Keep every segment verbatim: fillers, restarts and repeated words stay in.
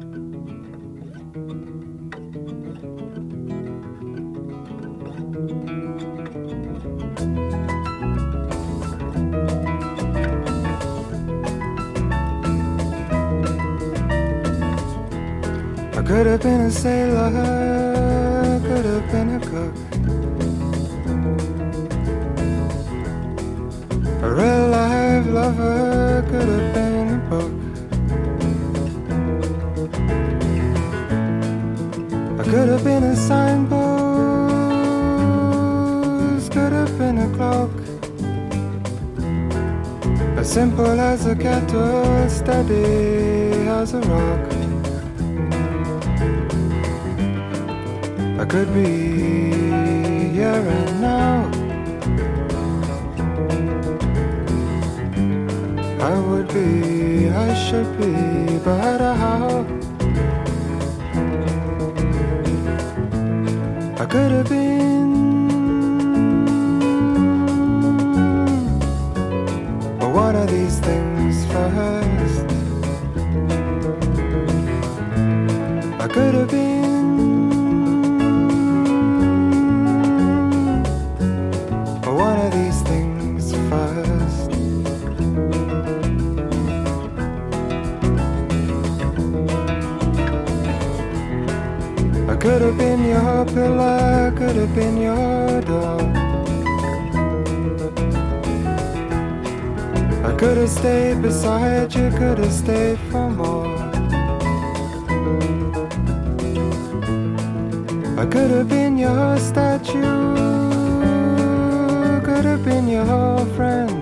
I could have been a sailor, could have been a cook, a real life lover, could have been a book. I could have been a signpost, could have been a cloak, as simple as a kettle, steady as a rock. I could be here and now. I would be, I should be, but how? I could have been, but one of these things first. I could have been, but one of these things first. I could have been your pillar, could have been your door. I could have stayed beside you, could have stayed for more. I could have been your statue, could have been your friend.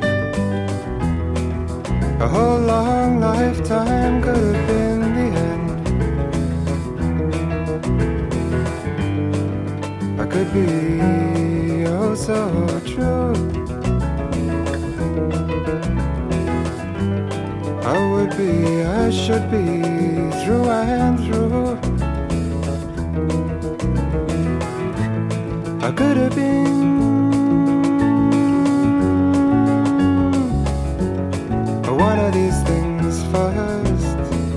A whole long lifetime could have been the end. I could be oh so true. I would be, I should be, through and through. I could have been, one of these things first.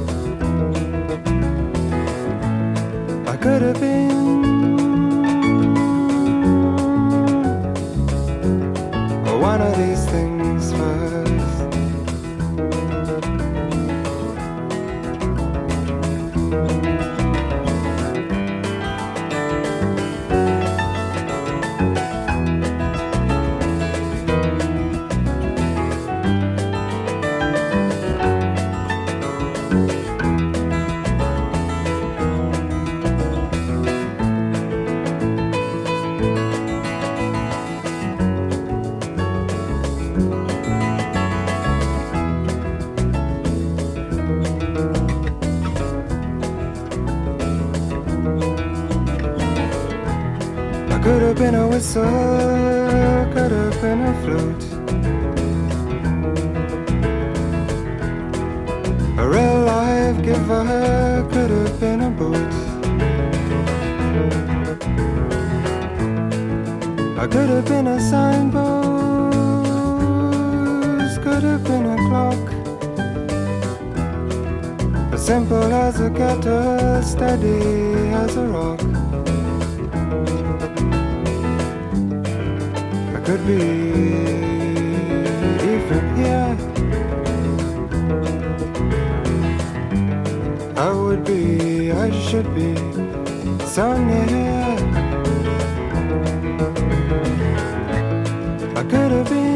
I could have been, one of these things first. Could have been a whistle, could have been a flute, a real life giver, could have been a boot. I could have been a signpost, could have been a clock, as simple as a kettle, steady as a rock. Could be even here. I would be, I should be, so near. I could have been